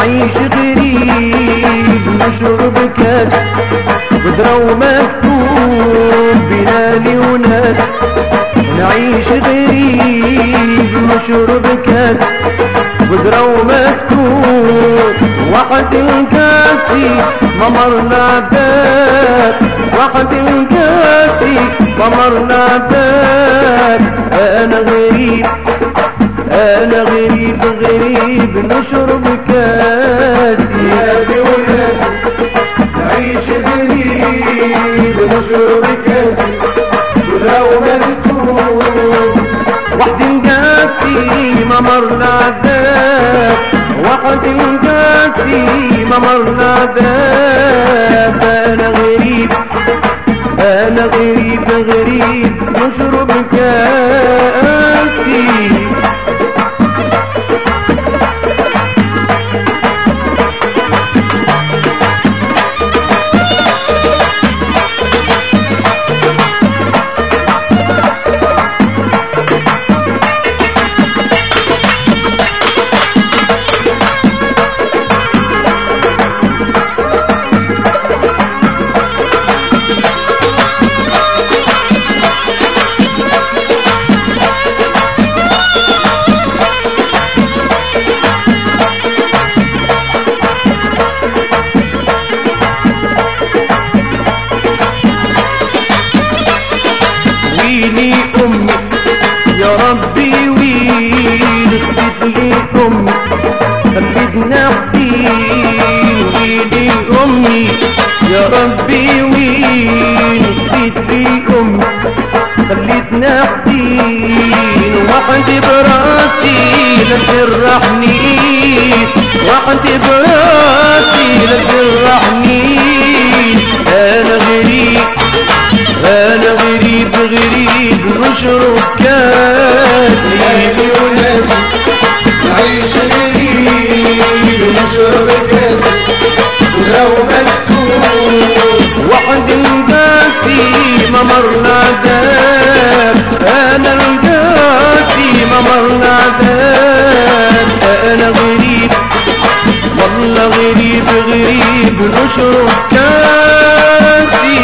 نعيش غريب نشرب كاس قدرة ومكتوب بلالي وناس. نعيش غريب نشرب كاس قدرة ومكتوب وقت الكاسي ممرنا باب. وقت الكاسي ممرنا باب. أنا غريب أنا غريب غريب نشرب كاسي بلادي وناسي. نعيش غريب نشرب كاسي قدرة ومكتوب وقت القاسي ممرنا باب. وقت القاسي ممرنا باب. أنا غريب أنا غريب غريب نشرب كاسي. ويلي أمي يا ربي ويلي اغفر لي أمي خلتنا حزين. ويلي أمي يا ربي ويلي اغفر لي أمي خلتنا حزين. وقت براسي لا تجرحني وقت براسي لا تجرحني. أنا غريب أنا غريب غريب نشرب كاسي. بلادي وناسي. نعيش غريب نشرب كاسي قدرة ومكتوب وقت القاسي ممرنا داب. أنا القاسي ممرنا داب. أنا غريب والله غريب غريب نشرب كاسي.